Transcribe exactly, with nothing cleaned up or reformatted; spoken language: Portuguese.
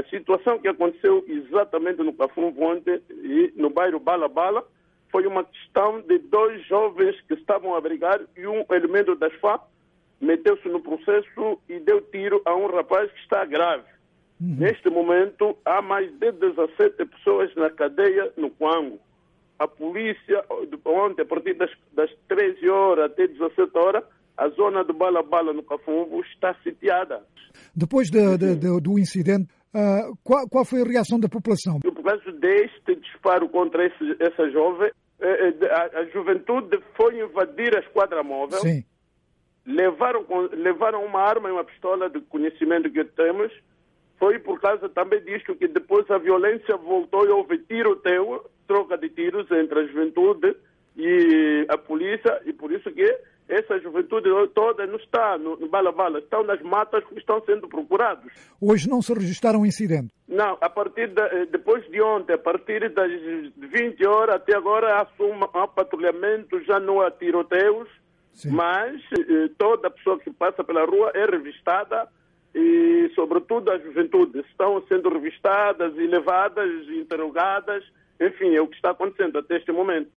A situação que aconteceu exatamente no Cafumbo ontem e no bairro Bala Bala foi uma questão de dois jovens que estavam a brigar e um elemento das F A meteu-se no processo e deu tiro a um rapaz que está grave. Uhum. Neste momento, há mais de dezassete pessoas na cadeia no Quango. A polícia, ontem, a partir das, das treze horas até dezassete horas, a zona de Bala Bala no Cafumbo está sitiada. Depois de, de, de, do incidente, uh, qual, qual foi a reação da população? Por causa deste disparo contra esse, essa jovem, a, a juventude foi invadir a esquadra móvel. Sim. Levaram, levaram uma arma e uma pistola de conhecimento que temos. Foi por causa também disto que depois a violência voltou e houve tiroteio, troca de tiros entre a juventude e a polícia, e por isso que essa juventude toda não está no, no Bala Bala, estão nas matas que estão sendo procurados. Hoje não se registraram incidentes? Não, a partir da, depois de ontem, a partir das vinte horas até agora há um, há patrulhamento, já não há tiroteios. Sim. Mas eh, toda pessoa que passa pela rua é revistada e, sobretudo, a juventude estão sendo revistadas e levadas, interrogadas, enfim, é o que está acontecendo até este momento.